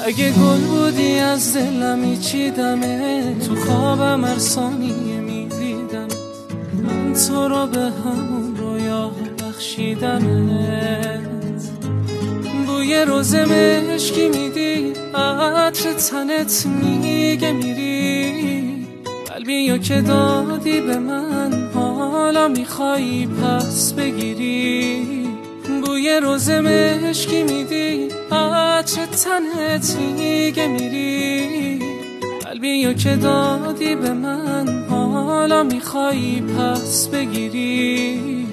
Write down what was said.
اگه گل بودی از دلم میچیدمه، تو خوابم هر ثانیه میدیدم، من تو رو به همون رویا بخشیدمت. بوی روز مشکی میدی، عطر تنت میگه میری، قلبیو که دادی به من حالا میخوایی پس بگیری. بوی روز مشکی میدی، عطر تنت میگه میری، قلبیو که دادی به من حالا میخوایی پس بگیری.